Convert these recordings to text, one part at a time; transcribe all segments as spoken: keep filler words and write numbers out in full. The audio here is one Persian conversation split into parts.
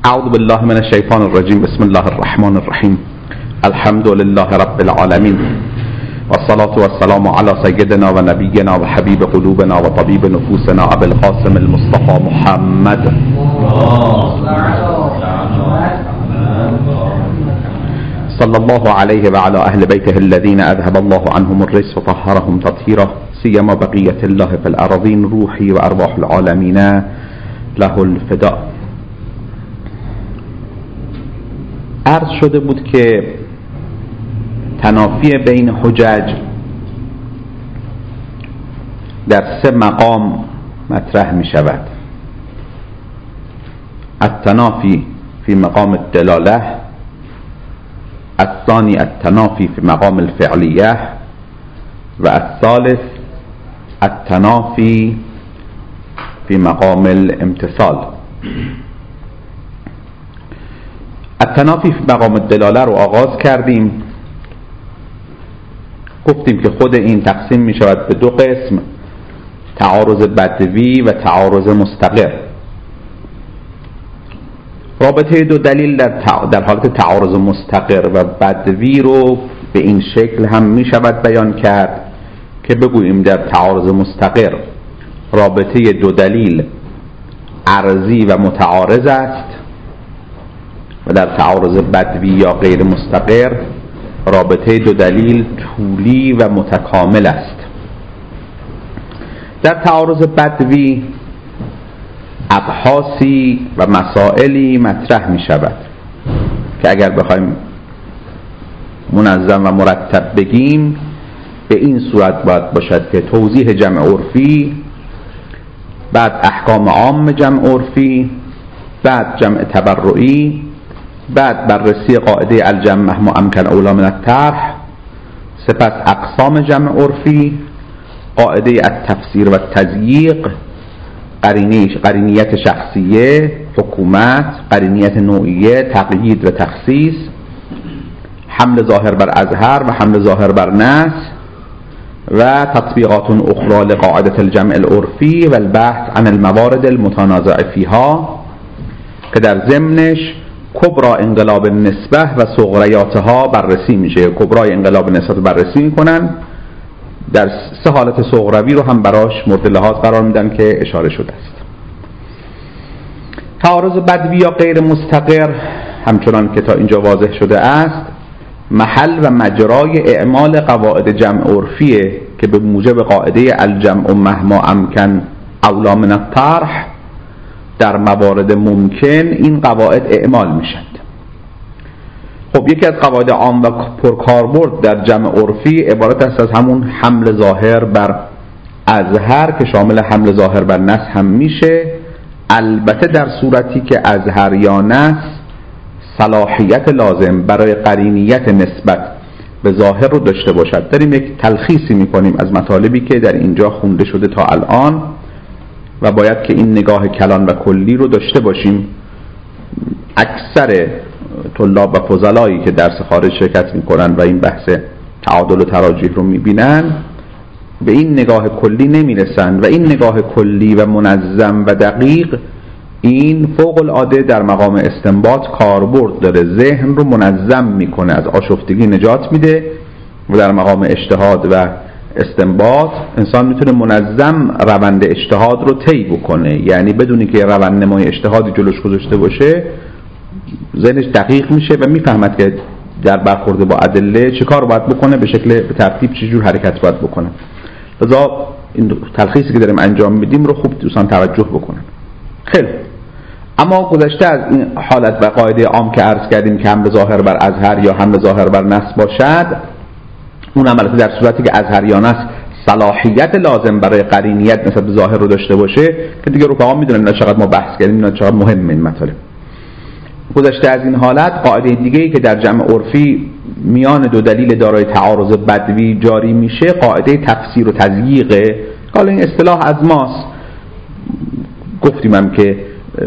اعوذ بالله من الشیطان الرجیم. بسم الله الرحمن الرحیم. الحمد لله رب العالمین والصلاة والسلام على سيدنا و نبینا و حبیب قلوبنا و طبیب نفوسنا ابو القاسم المصطفى محمد صلى الله عليه وعلى اهل بيته الذين اذهب الله عنهم الرجس وطهرهم تطهيرا سيما بقية الله في الارضين روحي و ارواح العالمين له الفداء. عرض شده بود که تنافی بین حجج در سه مقام مطرح می شود. التنافی فی مقام الدلاله، الثانی التنافی فی مقام الفعلیه و الثالث التنافی فی مقام الامتثال. التنافی فی مقام الدلاله رو آغاز کردیم. گفتیم که خود این تقسیم می شود به دو قسم، تعارض بدوی و تعارض مستقر. رابطه دو دلیل در, تع... در حالت تعارض مستقر و بدوی رو به این شکل هم می شود بیان کرد که بگوییم در تعارض مستقر رابطه دو دلیل عرضی و متعارض است و در تعارض بدوی یا غیر مستقر رابطه دو دلیل طولی و متکامل است. در تعارض بدوی ابحاثی و مسائلی مطرح می شود که اگر بخوایم منظم و مرتب بگیم به این صورت باید باشد که توضیح جمع عرفی، بعد احکام عام جمع عرفی، بعد جمع تبرعی، بعد بررسی قاعده الجمع مهما امکن اولی من الطرح، سپس اقسام جمع عرفی، قاعده التفسیر و التضییق، قرینیت شخصیه، حکومت، قرینیت نوعیه، تقیید و تخصیص، حمل ظاهر بر اظهر و حمل ظاهر بر نص و تطبیقات اخرى لقاعده الجمع العرفی و البحث عن الموارد المتنازع فیها که در ضمنش کبرا انقلاب نسبه و صغریاتها بررسی میشه. کبرای انقلاب نسبه بررسی میکنن، در سه حالت صغروی رو هم براش مورد لحاظ قرار میدن که اشاره شده است. تعارض بدوی یا غیر مستقر همچنان که تا اینجا واضح شده است محل و مجرای اعمال قواعد جمع عرفیه که به موجب قاعده الجمع مهما امکن اولی من الطرح در موارد ممکن این قواعد اعمال میشند. خب یکی از قواعد عام و پرکاربرد در جمع عرفی عبارت است از همون حمل ظاهر بر اظهر که شامل حمل ظاهر بر نص هم میشه، البته در صورتی که اظهر یا نص صلاحیت لازم برای قرینیت نسبت به ظاهر رو داشته باشد. داریم یک تلخیصی میکنیم از مطالبی که در اینجا خونده شده تا الان و باید که این نگاه کلان و کلی رو داشته باشیم. اکثر طلاب و فضلایی که درس خارج شرکت میکنن و این بحث تعادل و تراجیح رو میبینن به این نگاه کلی نمیرسن و این نگاه کلی و منظم و دقیق این فوق العاده در مقام استنباط کاربرد داره، ذهن رو منظم میکنه، از آشفتگی نجات میده و در مقام اجتهاد و استنباط انسان میتونه منظم روند اجتهاد رو طی بکنه، یعنی بدونی که روند نمای اجتهادی جلوش گذاشته باشه ذهنش دقیق میشه و میفهمد که در برخورد با ادله چه کار باید بکنه، به شکل به ترتیب چه جور حرکت باید بکنه. لذا این تلخیصی که داریم انجام میدیم رو خوب دوستان توجه بکنن. خیلی اما گذشته از این حالت و قاعده عام که عرض کردیم که حمل ظاهر بر اظهر یا حمل ظاهر بر نص باشد، اون البته در صورتی که اظهر یا نص صلاحیت لازم برای قرینیت نسبت به ظاهر رو داشته باشه که دیگه رفقا میدونن چقدر ما بحث کردیم، چقدر مهمه این مطالب. گذشته از این حالت قاعده دیگه‌ای که در جمع عرفی میان دو دلیل دارای تعارض بدوی جاری میشه قاعده تفسیر و تضییق. حالا این اصطلاح از ماست، گفتیم هم که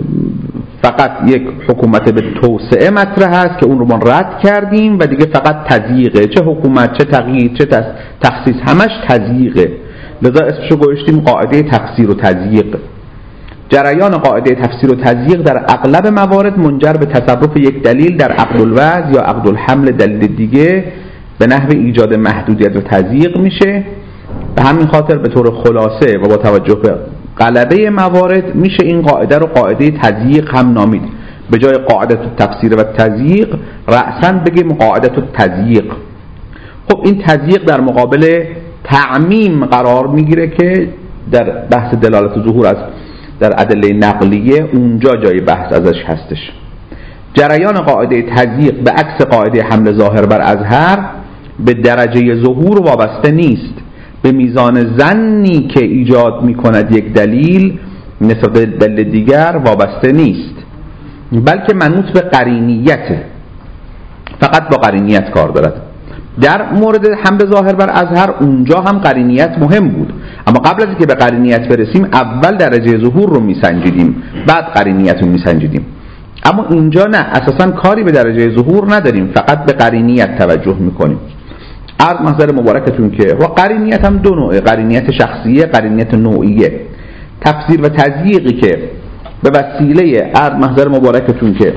فقط یک حکومت به توسعه مطرح است که اون رو ما رد کردیم و دیگه فقط تضییقه، چه حکومت چه تغییر چه تخصیص همش تضییقه، لذا اسمشو گذاشتیم قاعده تفسیر و تضییق. جریان قاعده تفسیر و تضییق در اغلب موارد منجر به تصرف یک دلیل در عقد الوضع یا عقد الحمل دلیل دیگه به نحو ایجاد محدودیت و تضییق میشه. به همین خاطر به طور خلاصه و با توجه به غلبه موارد میشه این قاعده رو قاعده تضییق هم نامید. به جای قاعده تفسیر و تضییق رأساً بگیم قاعده تضییق. خب این تضییق در مقابل تعمیم قرار میگیره که در بحث دلالت ظهور از در ادله نقلیه اونجا جای بحث ازش هستش. جریان قاعده تضییق به عکس قاعده حمل ظاهر بر اظهر به درجه ظهور وابسته نیست، به میزان ظنی که ایجاد میکند یک دلیل نسبت به دلیل دیگر وابسته نیست، بلکه منوط به قرینیته، فقط با قرینیت کار دارد. در مورد حمل ظاهر بر اظهر اونجا هم قرینیت مهم بود، اما قبل از اینکه به قرینیت برسیم اول درجه ظهور رو میسنجیدیم بعد قرینیت رو میسنجیدیم. اما اینجا نه، اساساً کاری به درجه ظهور نداریم، فقط به قرینیت توجه میکنیم. عرض محضر مبارکتون که و قرینیت هم دو نوعه، قرینیت شخصیه، قرینیت نوعیه. تفسیر و تضییقی که به وسیله عرض محضر مبارکتون که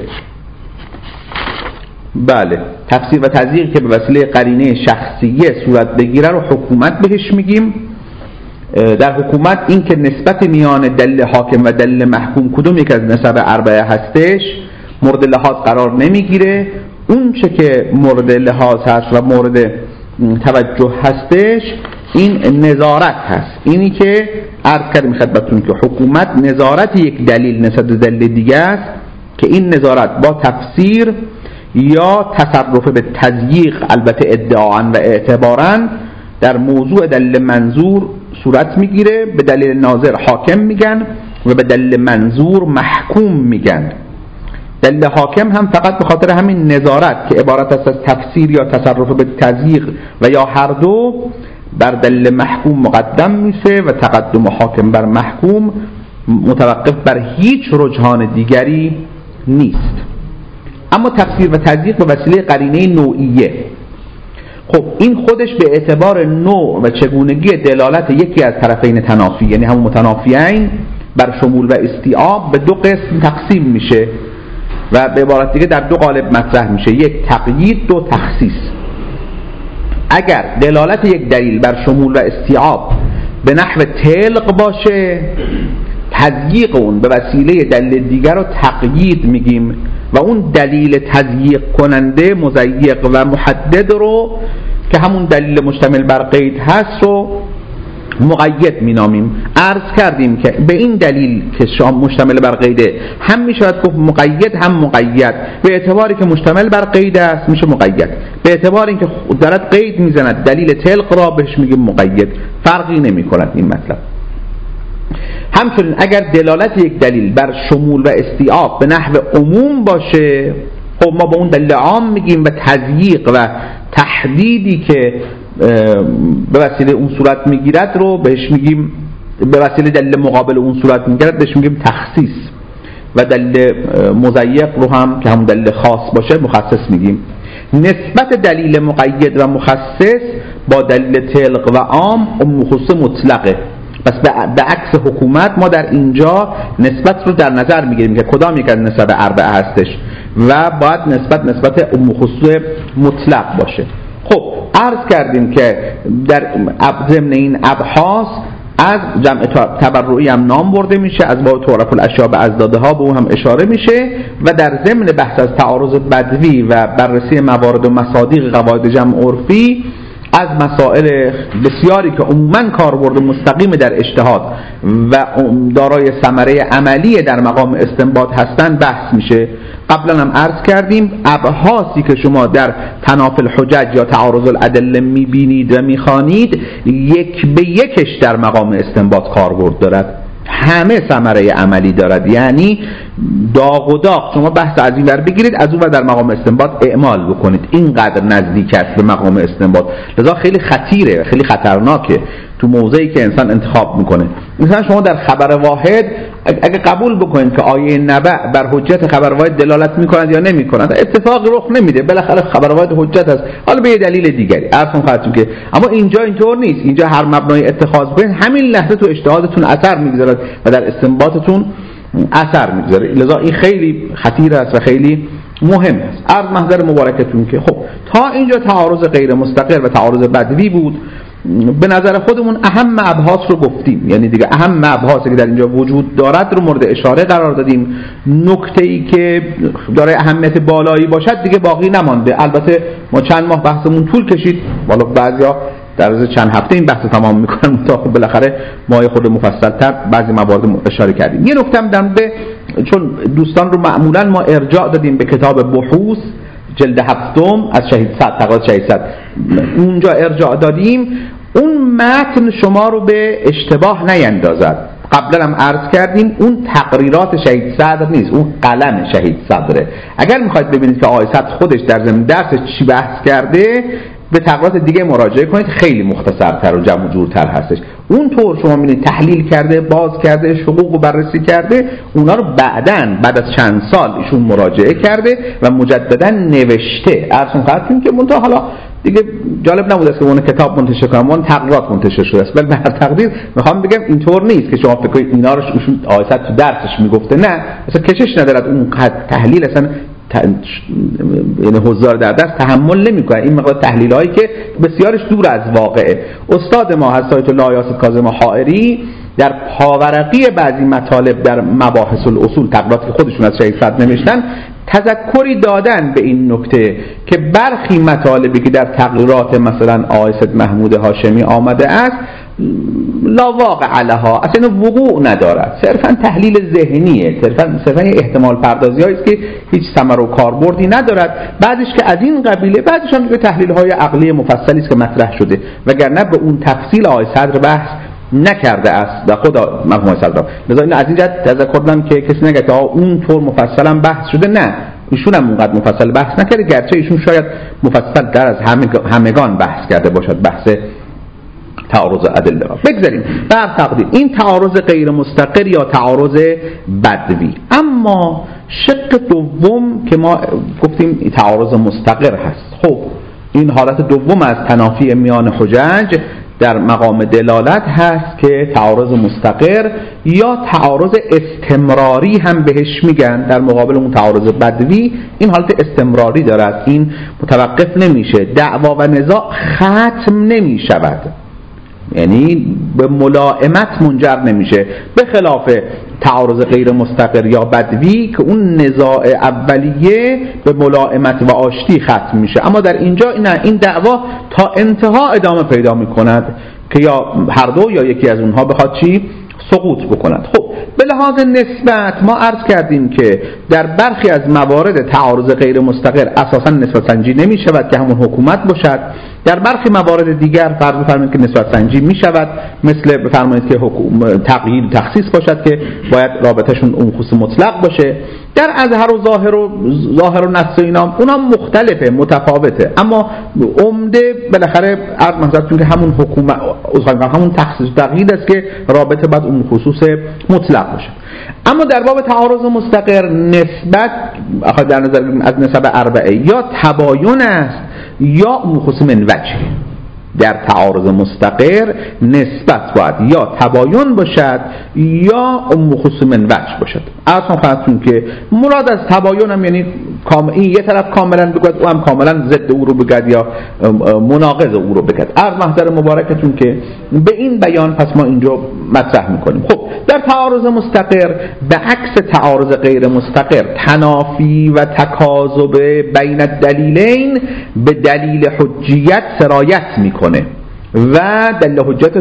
بله تفسیر و تضییقی که به وسیله قرینه شخصیه صورت بگیره رو حکومت بهش میگیم. در حکومت این که نسبت میان دلیل حاکم و دلیل محکوم کدوم یک از نسب اربعه هستش مورد لحاظ قرار نمیگیره. اون چه که مورد لحاظ هست و مورد توجه هستش این نظارت هست. اینی که عرض کردیم خدمتتون که حکومت نظارت یک دلیل نسبت به دلیل دیگه است که این نظارت با تفسیر یا تصرف به تضییق البته ادعاً و اعتباراً در موضوع دلیل منظور صورت میگیره. به دلیل ناظر حاکم میگن و به دلیل منظور محکوم میگن. دلیل حاکم هم فقط به خاطر همین نظارت که عبارت است از تفسیر یا تصرف به تضییق و یا هر دو بر دلیل محکوم مقدم میشه و تقدم حاکم بر محکوم متوقف بر هیچ رجحان دیگری نیست. اما تفسیر و تضییق به وسیله قرینه نوعیه، خب این خودش به اعتبار نوع و چگونگی دلالت یکی از طرفین تنافی یعنی همون متنافیین بر شمول و استیعاب به دو قسم تقسیم میشه و به عبارت دیگه در دو قالب مطرح میشه، یک تقیید، دو تخصیص. اگر دلالت یک دلیل بر شمول و استیعاب به نحو طلق باشه تضییق اون به وسیله دلیل دیگر رو تقیید میگیم و اون دلیل تضییق کننده مضیق و محدد رو که همون دلیل مشتمل بر قید هست رو مقید مینامیم. عرض کردیم که به این دلیل که شام مشتمل بر قیده هم میشود گفت مقید هم مقید. به اعتباری که مشتمل بر قید است میشه مقید، به اعتباری که دارد قید میزند دلیل طلق را بهش میگیم مقید. فرقی نمی کند این مطلب. همچنین اگر دلالت یک دلیل بر شمول و استیعاب به نحو عموم باشه خب ما به اون دلیل عام میگیم و تضییق و تحدیدی که به وسیله اون صورت میگیرد رو بهش میگیم، به وسیله دلیل مقابل اون صورت میگیرد بهش میگیم تخصیص و دلیل مضیق رو هم که همون دلیل خاص باشه مخصص میگیم. نسبت دلیل مقید و مخصص با دلیل طلق و عام ام خصوص مطلقه. پس به عکس حکومت ما در اینجا نسبت رو در نظر میگیریم که کدام یک از نسب اربعه هستش و باید نسبت نسبت ام خصوص مطلق باشه. خب عرض کردیم که در ضمن این ابحاث از جمع تبرعی هم نام برده میشه، از باب تعرف الاشیاء به ازدادها به اون هم اشاره میشه و در ضمن بحث از تعارض بدوی و بررسی موارد و مصادیق قواعد جمع عرفی از مسائل بسیاری که عموماً کاربرد مستقیم در اجتهاد و دارای ثمره عملی در مقام استنباط هستند بحث میشه. قبلا هم عرض کردیم ابحاثی که شما در تنافی الحجج یا تعارض الادله میبینید و میخوانید یک به یکش در مقام استنباط کاربرد دارد، همه ثمره عملی دارد. یعنی داغ و داغ شما بحث از این ور بگیرید از اون ور در مقام استنباط اعمال بکنید، اینقدر نزدیک است به مقام استنباط. لذا خیلی خطیره، خیلی خطرناکه تو موضعی که انسان انتخاب میکنه. مثلا شما در خبر واحد اگه قبول بکنید که آیه نبأ بر حجت خبر واحد دلالت میکنند یا نمیکنند، اتفاق رخ نمیده، بالاخره خبر واحد حجت است، حالا به یه دلیل دیگری عرضم خواهدتون که اما اینجا اینطور نیست. اینجا هر مبنای اتخاذ بکنید همین لحظه تو اجتهادتون اثر میگذارد و در استنباطتون اثر میگذاره. لذا این خیلی خطیر است و خیلی مهم است. عرض محضر مبارکتون که خب تا اینجا تعارض غیر مستقر و تعارض بدوی بود. به نظر خودمون اهم ابحاث رو گفتیم، یعنی دیگه اهم ابحاثی که در اینجا وجود دارد رو مورد اشاره قرار دادیم. نکته‌ای که داره اهمیت بالایی باشد دیگه باقی نمانده. البته ما چند ماه بحثمون طول کشید، والا بعضیا در از چند هفته این بحث تمام میکنن تا خب بالاخره ما خود مفصل‌تر بعضی موارد اشاره کردیم. یه نکته هم در مورد، چون دوستان رو معمولا ما ارجاع دادیم به کتاب بحوث جلد هفتم از شهید صد، تقاضا شهید صد، اونجا ارجاع دادیم. اون متن شما رو به اشتباه نیندازد. قبلا هم عرض کردیم اون تقریرات شهید صدر نیست، اون قلم شهید صدره. اگر میخواید ببینید که آقای صدر خودش در ضمن درس چی بحث کرده، به تقریرات دیگه مراجعه کنید، خیلی مختصرتر و جمع و جورتر هستش. اون طور شما می‌بینید تحلیل کرده، باز کرده، حقوق رو بررسی کرده، اونا رو بعداً بعد از چند سال ایشون مراجعه کرده و مجددا نوشته. ارسون خواهدیم که منتها حالا دیگه جالب نبود است که اون کتاب منتشر کنم، اون تقریرات منتشر شده است. ولی به هر تقدیر میخوام بگم اینطور نیست که شما فکر کنید اینا رو ایشون آیت تو درسش میگفته، نه اصلا کشش ندارد. اون تحلیل اصلا یعنی حضار در درس تحمل نمی‌کنه. این مقدار تحلیل‌هایی که بسیارش دور از واقعه. استاد ما حضرت آیت الله یاسر کاظم حائری در پاورقی بعضی مطالب در مباحث الاصول، تقریراتی که خودشون از شهید صدر نوشتن، تذکری دادن به این نکته که برخی مطالبی که در تقریرات مثلا آقای سید محمود هاشمی آمده است لا واقع لها، اصلا وقوع ندارد، صرفا تحلیل ذهنیه، صرفا صرفا احتمال پردازی هایی است که هیچ ثمر و کاربردی ندارد. بعدش که از این قبیله، بعدش هم تحلیل های عقلی مفصلی است که مطرح شده، وگرنه به اون تفصیل آقای صدر بحث نکرده است و خدا مرحوم صدر. لذا این از این جهت تذکر دادم که کسی نگه که اون طور مفصلا بحث شده، نه، ایشون هم اونقدر مفصل بحث نکرده، گرچه ایشون شاید مفصل در از همگان بحث کرده باشد بحث تعارض ادله را. بگذاریم بر تقدیر این تعارض غیر مستقر یا تعارض بدوی. اما شق دوم که ما گفتیم تعارض مستقر هست. خب این حالت دوم از تنافی میان حجج در مقام دلالت هست که تعارض مستقر یا تعارض استمراری هم بهش میگن. در مقابل اون تعارض بدوی این حالت استمراری دارد، این متوقف نمیشه، دعوا و نزاع ختم نمیشود، یعنی به ملائمت منجر نمیشه، به خلاف تعارض غیر مستقر یا بدوی که اون نزاع اولیه به ملائمت و آشتی ختم میشه. اما در اینجا نه، این دعوا تا انتها ادامه پیدا میکند که یا هر دو یا یکی از اونها بخواد چی؟ سقوط بکند. خب به لحاظ نسبت ما عرض کردیم که در برخی از موارد تعارض غیر مستقر اساسا نسبت سنجی نمی شود که همون حکومت باشد. در برخی موارد دیگر فرض بفرمایید که نسبت سنجی می شود، مثل بفرمایید که تقیید تخصیص باشد که باید رابطهشون اون خصوص مطلق باشه. در اظهر و ظاهر و ظاهر و نص و اینا اونا مختلفه، متفاوته، اما عمده بالاخره عرض منظورتون که همون حکومت همون تخصیص تقیید است که رابطه باید اون خصوص مطلق باشه. اما در باب تعارض مستقر نسبت در نظر از نسب اربعه یا تباین است یا اون خصوص من وجه. در تعارض مستقر نسبت باید یا تباین باشد یا ام خصوص من وجه باشد. اصلا خواهدتون که مراد از تباین هم یعنی این یه طرف کاملا بگوید او هم کاملا ضد او رو بگد یا مناقض او رو بگد. عرض محضر مبارکتون که به این بیان پس ما اینجا مطرح میکنیم. خب در تعارض مستقر به عکس تعارض غیر مستقر تنافی و تکاذب بین الدلیلین به دلیل حجیت سرایت میکنه و دلیل حجت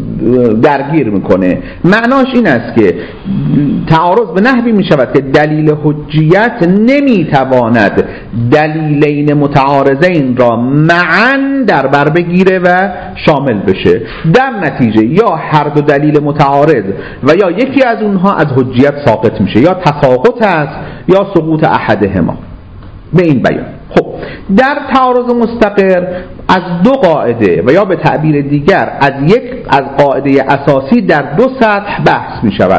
درگیر میکنه. معناش این است که تعارض به نحوی میشود که دلیل حجیت نمیتواند دلیلین متعارضین را معا در بر بگیره و شامل بشه. در نتیجه یا هر دو دلیل متعارض و یا یکی از اونها از حجیت ساقط میشه، یا تساقط است یا سقوط احدهما. به این بیان خب در تعارض مستقر از دو قاعده و یا به تعبیر دیگر از یک از قاعده اساسی در دو سطح بحث می شود.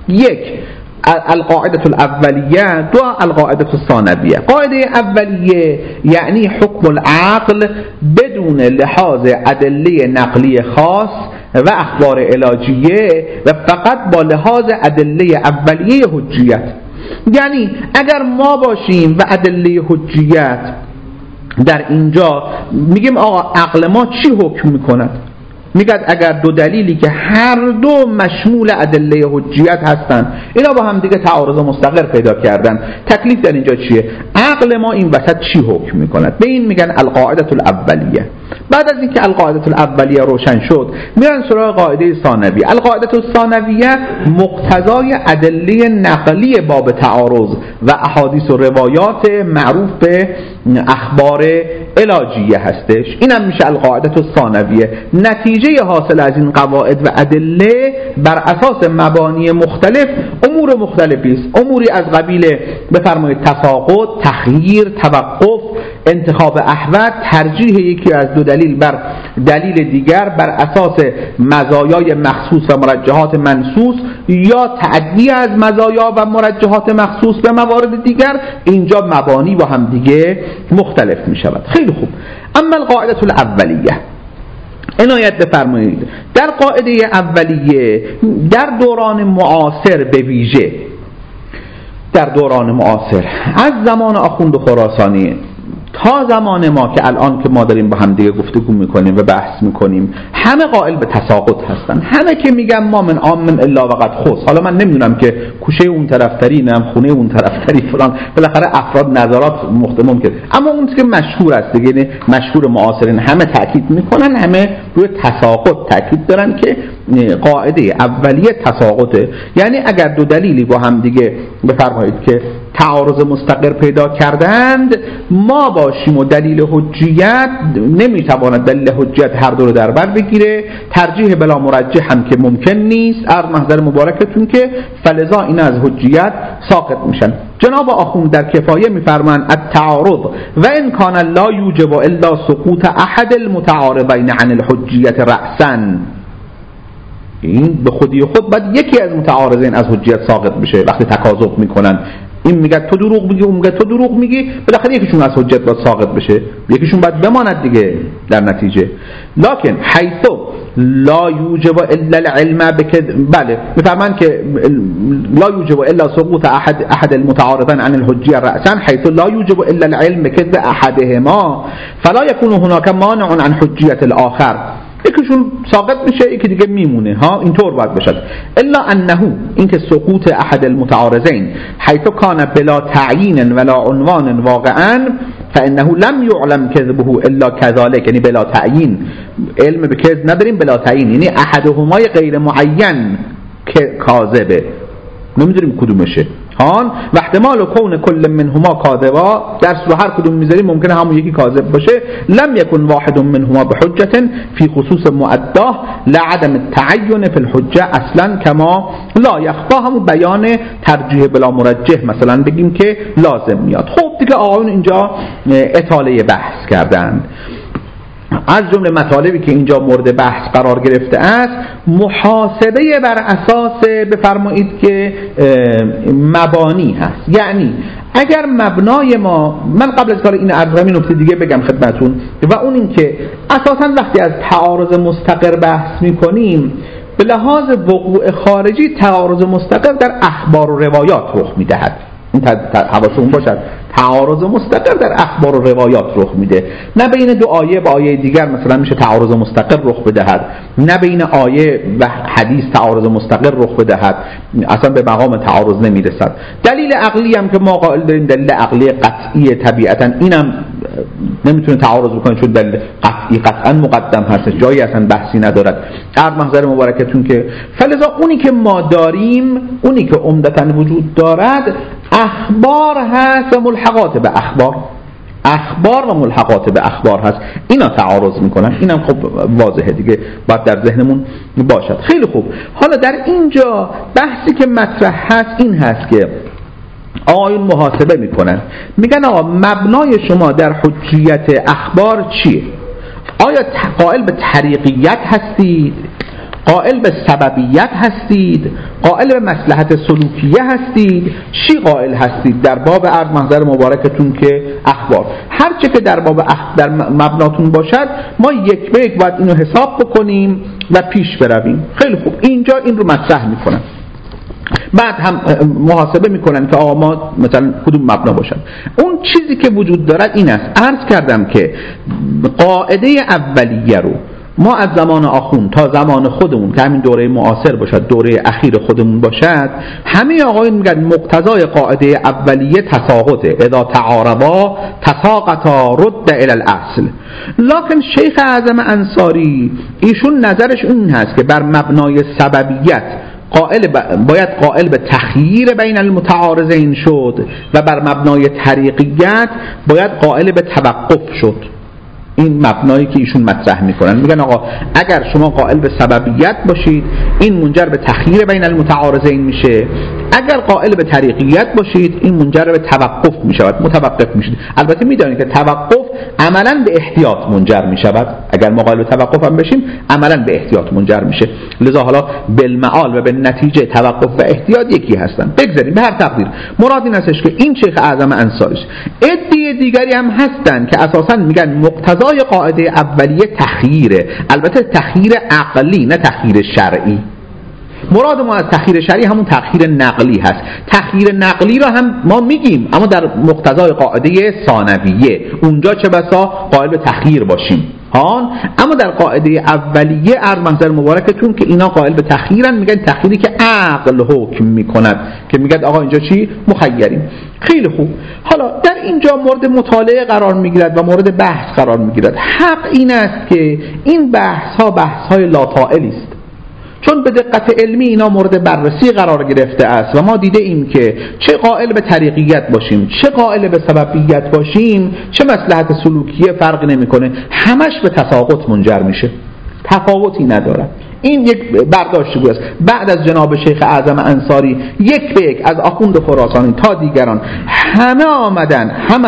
یک القاعده الاولیه، دو القاعده الثانویه. قاعده اولیه یعنی حکم العقل بدون لحاظ ادله نقلی خاص و اخبار علاجیه و فقط با لحاظ ادله اولیه حجیت. یعنی اگر ما باشیم و ادله حجیت در اینجا میگیم آقا عقل ما چی حکم میکند، میگه اگر دو دلیلی که هر دو مشمول ادله حجیت هستن اینا با هم دیگه تعارض مستقر پیدا کردن، تکلیف در اینجا چیه؟ عقل ما این وسط چی حکم میکند؟ به این میگن القاعده الاولیه. بعد از اینکه القاعده الاولیه روشن شد میرن سراغ قاعده ثانویه. القاعده الثانویه مقتضای ادله نقلی باب تعارض و احادیث و روایات معروف به اخبار علاجیه هستش. اینم میشه القاعده الثانویه. نتیجه حاصل از این قواعد و ادله بر اساس مبانی مختلف امور مختلفی است. اموری از قبیل بفرمایید تساقط، تخییر، توقف، انتخاب احوط، ترجیح یکی از دو دلیل بر دلیل دیگر بر اساس مزایای مخصوص و مرجحات منصوص یا تعدی از مزایا و مرجحات مخصوص به موارد دیگر، اینجا مبانی با هم دیگه مختلف می شود. خیلی خوب. اما القاعده الاولیه، عنایت بفرمایید در قاعده اولیه در دوران معاصر به ویژه در دوران معاصر از زمان آخوند خراسانی تا زمان ما که الان که ما داریم با هم دیگه گفتگو میکنیم و بحث میکنیم همه قائل به تساقط هستن. همه که میگن ما من عام من الا وقد خص. حالا من نمیدونم که کوشه اون طرفتری نم خونه اون طرفتری فلان، بالاخره افراد نظرات مختلف ممکن، اما اون که مشهور است دیگه، مشهور معاصرین همه تاکید میکنن، همه روی تساقط تاکید دارن که قاعده اولیه تساقطه. یعنی اگر دو دلیلی با هم دیگه بفرمایید که تعارض مستقر پیدا کردند ما باشیم و دلیل حجیت نمیتواند دلیل حجیت هر دو رو در بر بگیره، ترجیح بلا مرجح هم که ممکن نیست. عرض محضر مبارکتون که فلذا این از حجیت ساقط میشن. جناب آخوند در کفایه میفرمان التعارض و ان کان لا یوجب الا سقوط احد المتعارضین عن الحجیت رأسا. این به خودی خود باید یکی از متعارضین از حجیت ساقط بشه وقتی تکاذب میکنن. این میگه تو دروغ میگی، اون میگه تو دروغ میگی، بالاخره یکیشون از حجت باید ساقط بشه، یکیشون باید بماند دیگه در نتیجه. لکن حیث لا یوجب الا العلم بکذب، بله میفرمان که لا یوجب الا سقوط احد احد المتعارضین عن الحجیه رأسا حیث لا یوجب الا العلم بکذب احدهما فلا یکون هناك مانع عن حجیه الاخر. یکیشون ساقط میشه یکی دیگه میمونه ها، اینطور باید بشد. الا انه اینکه سقوط احد المتعارضین حیث کان بلا تعیین ولا عنوان واقعا فانه لم یعلم کذبه الا كذلك، یعنی بلا تعیین، علم به کذب نداریم، بلا تعیین یعنی احدهما غیر معین که کاذبه، نمیدونیم کدومشه هان و احتمال کون کل منهما کاذبا، در رو هر کدوم میذاریم ممکنه همون یکی کاذب باشه. لم یکن واحد منهما بحجة فی خصوص مؤداه لعدم التعین فی الحجه اصلا کما لا یخفا، همون بیان ترجیح بلا مرجح مثلا بگیم که لازم میاد. خب دیگه آقایون اینجا اطاله بحث کردند. از جمله مطالبی که اینجا مورد بحث قرار گرفته است محاسبه بر اساس بفرمایید که مبانی هست. یعنی اگر مبنای ما، من قبل از کار این عرض نکته دیگه بگم خدمتون و اون این که اساساً وقتی از تعارض مستقر بحث میکنیم به لحاظ وقوع خارجی تعارض مستقر در اخبار و روایات رخ میدهد. این حواستون باشد تعارض مستقر در اخبار و روایات رخ میده، نه بین دو آیه با آیه دیگر مثلا میشه تعارض مستقر رخ بدهد، نه بین آیه و حدیث تعارض مستقر رخ بدهد، اصلا به مقام تعارض نمیرسد. دلیل عقلی هم که ما قائل داریم دلیل عقلی قطعی طبیعتا اینم نمیتونه تعارض بکنه چون دلیل قطعی قطعا مقدم هست، جایی اصلا بحثی ندارد. هر محضر مبارکتون که فلذا اونی که ما داریم، اونی که عمدتاً وجود دارد اخبار هست و ملحقات به اخبار، اخبار و ملحقات به اخبار هست، اینا تعارض میکنن. اینم خب واضحه دیگه، باید در ذهنمون باشد. خیلی خوب. حالا در اینجا بحثی که مطرح هست این هست که آقایون محاسبه میکنن، میگن آقا مبنای شما در حجیت اخبار چیه؟ آیا قائل به طریقیت هستید؟ قائل به سببیت هستید؟ قائل به مصلحت سلوکیه هستید؟ چی قائل هستید در باب عرض محضر مبارکتون که اخبار؟ هر چه که در باب اخ... در مبناتون باشد ما یک به یک باید اینو حساب بکنیم و پیش برویم. خیلی خوب، اینجا این رو مطرح میکنن، بعد هم محاسبه میکنن که آقا ما مثلا کدوم مبنا باشد. اون چیزی که وجود دارد این است، عرض کردم که قاعده اولیه رو ما از زمان آخوند تا زمان خودمون که همین دوره معاصر باشد، دوره اخیر خودمون باشد، همه آقایون میگن مقتضای قاعده اولیه تساقطه، اذا تعارضا تساقطا رد الی الاصل. لکن شیخ اعظم انصاری ایشون نظرش این هست که بر مبنای سببیت قائل باید قائل به تخییر بین المتعارضین شد و بر مبنای طریقیت باید قائل به توقف شد. این مبنایی که ایشون مطرح میکنن، میگن آقا اگر شما قائل به سببیت باشید این منجر به تخییر بین المتعارضین میشه، اگر قائل به طریقیت باشید این منجر به توقف میشود، متوقف میشید. البته میدانید که توقف عملا به احتیاط منجر میشود، اگر ما قائل به توقف هم بشیم عملا به احتیاط منجر میشه. لذا حالا بالمعال و به نتیجه توقف و احتیاط یکی هستن. بگذاریم به هر تقدیر، مراد این هستش که این شیخ اعظم انصاری است. عده دیگری هم هستن که اساسا میگن مقتضای قاعده اولیه تخییره، البته تخییر عقلی نه تخییر شرعی. مراد ما از تخییر شرعی همون تخییر نقلی هست. تخییر نقلی را هم ما میگیم، اما در مقتضای قاعده ثانویه، اونجا چه بسا قائل به تخییر باشیم هان. اما در قاعده اولیه عرض محضر مبارکتون که اینا قائل به تخییرن، میگن تخییری که عقل حکم میکند، که میگن آقا اینجا چی؟ مخیریم. خیلی خوب، حالا در اینجا مورد مطالعه قرار میگیرد و مورد بحث قرار میگیرد. حق این است که این بحث ها بحث های لاطائلی است، چون به دقت علمی اینا مورد بررسی قرار گرفته است و ما دیده ایم که چه قائل به طریقیت باشیم چه قائل به سببیت باشیم، چه مصلحت سلوکیه فرق نمیکنه، همش به تساقط منجر میشه، تفاوتی نداره. این یک برداشتگوی است. بعد از جناب شیخ اعظم انصاری یک به یک از آخوند خراسانی تا دیگران همه آمدن، همه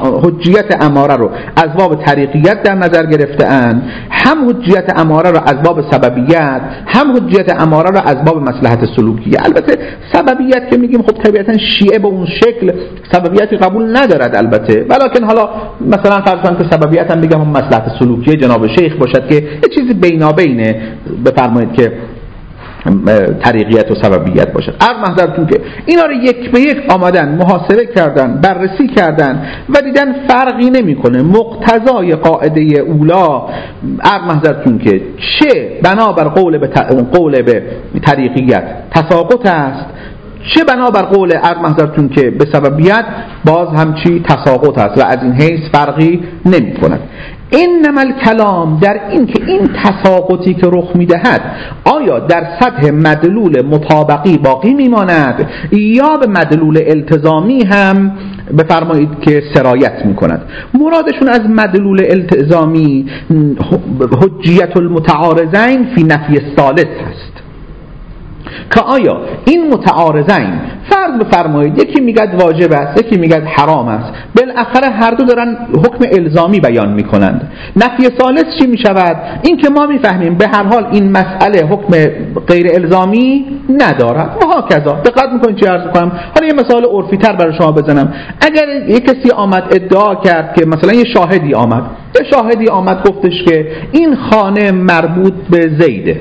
حجیت اماره رو از باب طریقیت در نظر گرفته اند، هم حجیت اماره رو از باب سببیت، هم حجیت اماره رو از باب مصلحت سلوکیه. البته سببیت که میگیم خب طبیعتا شیعه به اون شکل سببیتی قبول ندارد البته، ولکن حالا مثلا فرض کنید که سببیت هم میگم مصلحت سلوکیه جناب شیخ باشد که یه چیزی بینابینه، بفرمایید که طریقیت و سببیت باشد. عرض محضرتون که اینا رو یک به یک آمدن محاسبه کردن، بررسی کردن و دیدن فرقی نمیکنه. مقتضای قاعده اولا عرض محضرتون که چه بنابر قول به قول به طریقیت تساقط است، چه بنابر قول عرض محضرتون که به سببیت باز هم چی تساقط است و از این حیث فرقی نمی کند. انما الکلام در این که این تساقطی که رخ میدهد آیا در سطح مدلول مطابقی باقی میماند یا به مدلول التزامی هم بفرمایید که سرایت میکند. مرادشون از مدلول التزامی حجیت المتعارضین فی نفی الثالث هست، که آیا این متعارضین فرض بفرمایید یکی میگد واجب است یکی میگد حرام است، بالاخره هر دو دارن حکم الزامی بیان میکنند. نفی ثالث چی میشود؟ این که ما میفهمیم به هر حال این مسئله حکم غیر الزامی ندارد و هاکذا. دقت میکنید چی عرض کنم؟ حالا یه مثال عرفی تر برای شما بزنم. اگر یک کسی آمد ادعا کرد که مثلا یه شاهدی آمد یه شاهدی آمد گفتش که این خانه مربوط به زیده،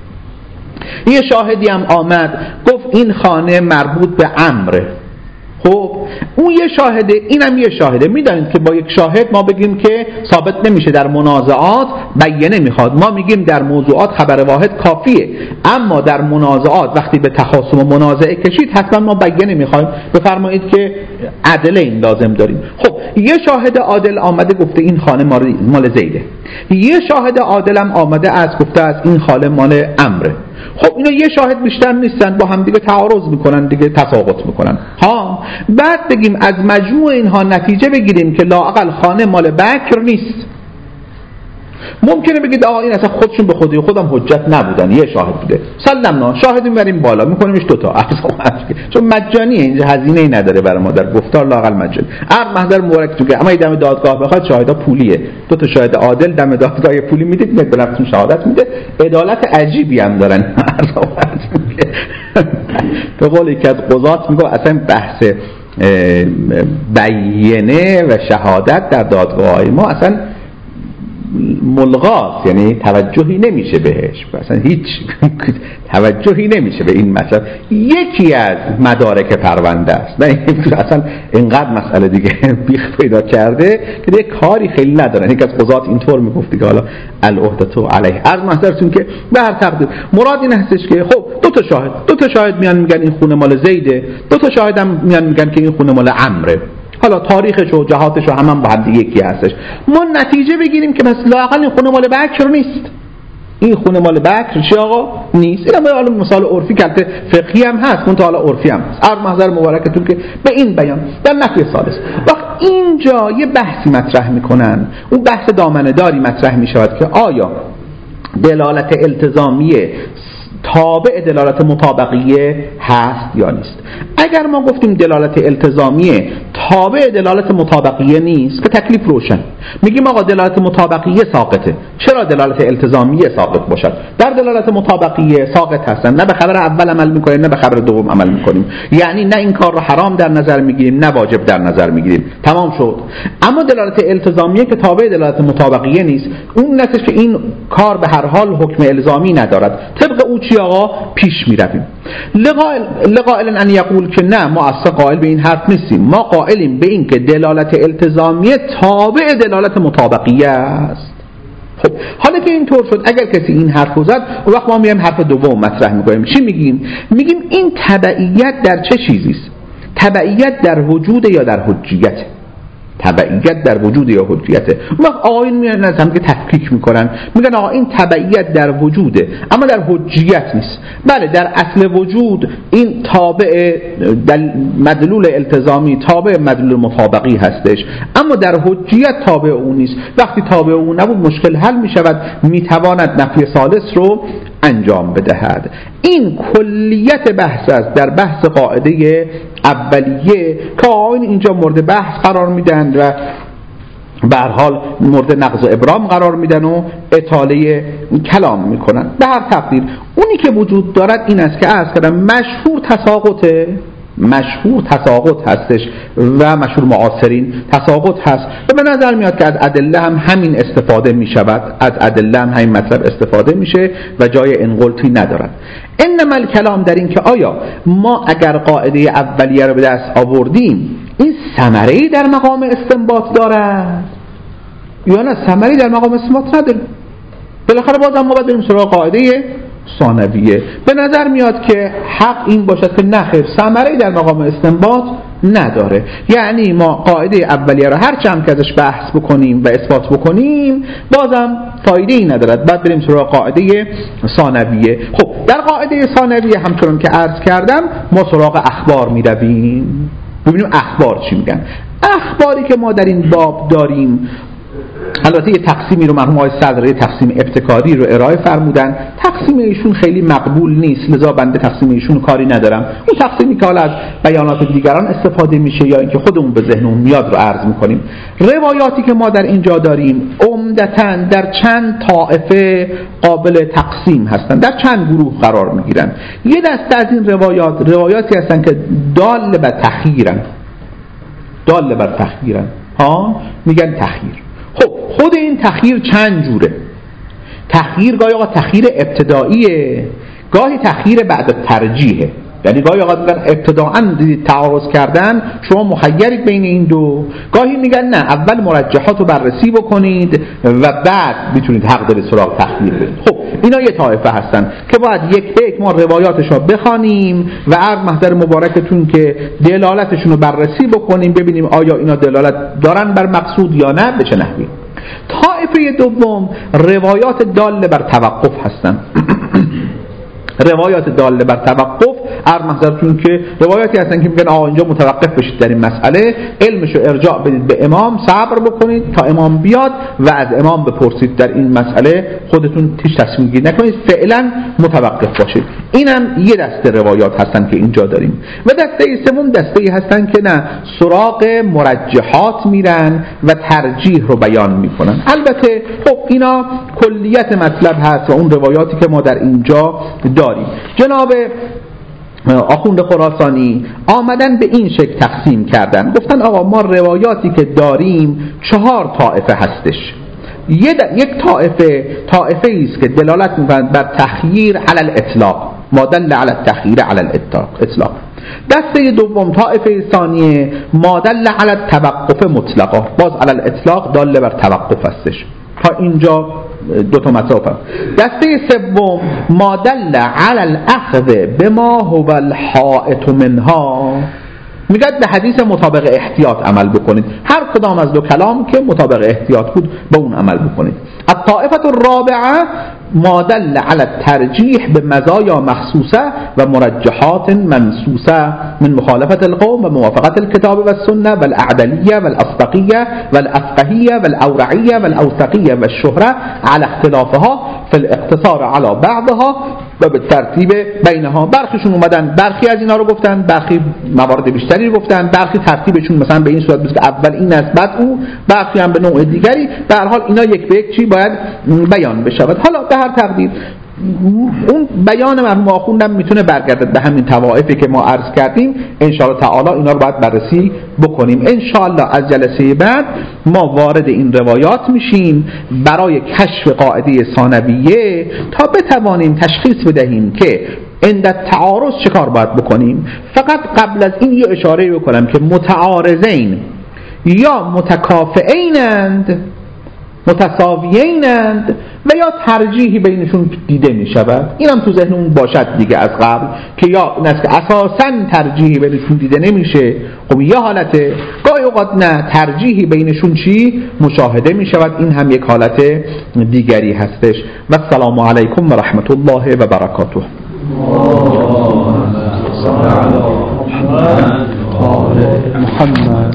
یه شاهدی هم آمد گفت این خانه مربوط به عمره. خب اون یه شاهده اینم یه شاهده. میدونید که با یک شاهد ما بگیم که ثابت نمیشه، در منازعات بیانه میخواد. ما میگیم در موضوعات خبر واحد کافیه، اما در منازعات وقتی به تخاصم و منازعه کشید حتما ما بیانه میخوایم. بفرمایید که عدل این لازم داریم. خب یه شاهد عادل آمده گفته این خانه مال زیده، یه شاهد عادل هم آمده از گفته از این خانه مال عمره. خب اینا یه شاهد بیشتر نیستن، با هم دیگه تعارض میکنن دیگه، تساقط میکنن. ها بعد بگیم از مجموع اینها نتیجه بگیریم که لااقل خانه مال بکر نیست، ممکنه بگید آقا این اصلا خودشون به خودی خودم حجت نبودن، یه شاهد بوده، سلمنا شاهد میبریم بالا میکنیمش دوتا، چون مجانیه، اینجا هزینه‌ای نداره برای ما در گفتار، لااقل مجانی. عرض محضر مبارکتون که اما این دم دادگاه بخواد شاهدا پولیه، دو تا شاهد عادل دم دادگاه پولی میدید، میاد به نفسون شهادت میده، عدالت عجیبی هم دارن. به قول یکی از قضات میگه اصلا بحث بیینه و شهادت در دادگاه ما اصلا ملغاست، یعنی توجهی نمیشه بهش، اصلا هیچ توجهی نمیشه به این مسئله. یکی از مدارک پرونده است، نه اصلا اینقدر مسئله دیگه بیخ پیدا کرده که دیگه کاری خیلی ندارن. یک از قضات اینطور میگفت که حالا العهدة علیه. عرض محضرتون که به هر تقدیر مراد این هستش که خب دو تا شاهد دو تا شاهد میان میگن این خونه مال زیده، دو تا شاهد هم میان میگن که این خونه مال عمره، حالا تاریخش و جهاتش و هم, هم با هم دیگه یکی هستش. ما نتیجه بگیریم که بس لااقل این خونه مال بکر نیست، این خونه مال بکر چی آقا نیست. این حالا مثال عرفی که فقهی هم هست، اون تا حالا عرفی هم هست. عرض محضر مبارکتون که به این بیان در نفی ثالث وقت اینجا یه بحثی مطرح میکنن، اون بحث دامنه داری مطرح میشود که آیا دلالت التزامیه تابع دلالت مطابقیه هست یا نیست. اگر ما گفتیم دلالت التزامیه تابع دلالت مطابقیه نیست که تکلیف روشن، میگیم آقا دلالت مطابقیه ساقطه. چرا دلالت التزامیه ساقط باشد؟ در دلالت مطابقیه ساقط هستن، نه به خبر اول عمل میکنیم نه به خبر دوم عمل میکنیم، یعنی نه این کار رو حرام در نظر میگیریم نه واجب در نظر میگیریم، تمام شد. اما دلالت التزامیه که تابع دلالت مطابقیه نیست، اون نتیجه که این کار به هر حال حکم الزامی ندارد، طبق او چی آقا پیش میرویم. لقائل لقائل ان یقول که نه ما اصلا قائل به این حرف نیستیم، ما قائلیم به این که دلالت التزامیه تابع دلالت مطابقیه است. خب حالا که این طور شد، اگر کسی این حرف زد اون وقت ما میایم حرف دوم مطرح میکنیم. چی میگیم؟ میگیم این تبعیت در چه چیزی است؟ تبعیت در وجود یا در حجیت؟ تبعیت در وجود یا حجیته. ما آقایون میان از هم که تفکیک میکنن، میگن آقا این تبعیت در وجوده اما در حجیت نیست. بله در اصل وجود این تابع مدلول التزامی تابع مدلول مطابقی هستش، اما در حجیت تابع اون نیست. وقتی تابع اون نبود مشکل حل میشود، میتواند نفی ثالث رو انجام بدهد. این کلیت بحث است در بحث قاعده اولیه که آقایون اینجا مورد بحث قرار میدن و به هر حال مورد نقض و ابرام قرار میدن و اطاله کلام میکنن. به هر تقدیر اونی که وجود دارد این است که عرض کردم مشهور تساقطه، مشهور تساقط هستش و مشهور معاصرین تساقط هست و به نظر میاد که از ادله هم همین استفاده می شود، از ادله هم همین مطلب استفاده میشه و جای انقلتی ندارد. انما الکلام در این که آیا ما اگر قاعده اولیه رو به دست آوردیم این ثمره‌ای در مقام استنباط دارد یا نه ثمره‌ای در مقام استنباط نداره؟ بالاخره بازم ما باید بریم سراغ قاعده ثانویه. به نظر میاد که حق این باشد که نخیر ثمره‌ای در مقام استنباط نداره، یعنی ما قاعده اولیه را هر چند که ازش بحث بکنیم و اثبات بکنیم بازم فایده ای ندارد، بعد بریم سراغ قاعده ثانویه. خب در قاعده ثانویه همچنان که عرض کردم ما سراغ اخبار می رویم، ببینیم اخبار چی میگن. اخباری که ما در این باب داریم البته یه تقسیمی رو مرحوم آقای صدر تقسیم ابتکاری رو ارائه فرمودن، تقسیم ایشون خیلی مقبول نیست لذا بنده تقسیم ایشون کاری ندارم. اون تقسیمی که حالا از بیانات دیگران استفاده میشه یا اینکه خودمون به ذهنمون میاد رو عرض میکنیم. روایاتی که ما در اینجا داریم عمدتاً در چند طائفه قابل تقسیم هستن، در چند گروه قرار میگیرن. یه دسته از این روایات روایاتی هستن که دال بر تخییرن، دال بر تخییرن ها میگن تخییر. خب خود این تخییر چند جوره؟ تخییر گاهی آقا تخییر ابتداییه، گاهی تخییر بعد ترجیحه، یعنی گاهی آقا میگن ابتداعاً تعارض کردن شما مخیرید بین این دو، گاهی میگن نه اول مرجحات رو بررسی بکنید و بعد میتونید حق دارید سراغ تخییر برید. خب اینا یه طایفه هستن که باید یک به یک ما روایاتش رو بخوانیم و عرض محضر مبارکتون که دلالتشون رو بررسی بکنیم ببینیم آیا اینا دلالت دارن بر مقصود یا نه، به چه نحوی. طایفه دوم روایات داله بر توقف هستن. روایات داله بر توقف عرض محضرتون که روایاتی هستن که میگن آقا اینجا متوقف بشید در این مسئله، علمشو ارجاع بدید به امام، صبر بکنید تا امام بیاد و از امام بپرسید در این مسئله، خودتون هیچ تصمیم گیری نکنید، فعلا متوقف باشید. اینم یه دسته روایات هستن که اینجا داریم. و دسته سوم دسته هستن که نه، سراغ مرجحات میرن و ترجیح رو بیان میکنن. البته خب اینا کلیت مطلب هست و اون روایاتی که ما در اینجا داریم. جناب آخوند خراسانی آمدن به این شکل تقسیم کردن، گفتن آقا ما روایاتی که داریم چهار طائفه هستش. یک طائفه طائفه است که دلالت می‌کند بر تخییر علی الاطلاق، ما دل علی التخییر علی الاطلاق. دسته دوم طائفه ثانیه ما دل علی التوقف مطلقا، باز علی الاطلاق دال بر توقف هستش. تا اینجا دو تا مطلب. دسته سوم ما دل علی الاخذ بما هو الحائط منها، میگه به حدیث مطابق احتیاط عمل بکنید، هر کدام از دو کلام که مطابق احتیاط بود به اون عمل بکنید. الطائفه الرابعه ما دل علی الترجیح به مزایا مخصوصه و مرجحات منصوصه من مخالفت القوم و موافقت الكتاب و السنه و الاعدلیه و الاسبقیه و الافقهیه و الاورعیه و الاوثقیه و الشهره علی اختلافها فی الاقتصار علی بعضها و به ترتیب بینها. برخیشون اومدن برخی از اینا رو گفتن، برخی موارد بیشتری رو گفتن، برخی ترتیبشون مثلا به این صورت بود که اول این است بعد او، برخی هم به نوع دیگری. به هر حال اینا یک به یک چی باید بیان بشود. حالا به هر تقدیر اون بیان مرحوم آخوندم میتونه برگردد به همین طوائفی که ما عرض کردیم. ان شاء الله تعالی اینا رو باید بررسی بکنیم. ان شاء الله از جلسه بعد ما وارد این روایات میشیم برای کشف قاعده ثانویه تا بتوانیم تشخیص بدهیم که عند تعارض چه کار باید بکنیم. فقط قبل از این یه اشاره بکنم که متعارضین یا متکافئینند، متساویینند و یا ترجیحی بینشون دیده می شود. اینم تو ذهنمون باشد دیگه از قبل که یا این است که اساساً ترجیحی بینشون دیده نمیشه. خب یه حالته، گاهی اوقات نه، ترجیحی بینشون چی مشاهده می شود. این هم یک حالت دیگری هستش. و السلام علیکم و رحمت الله و برکاته. محمد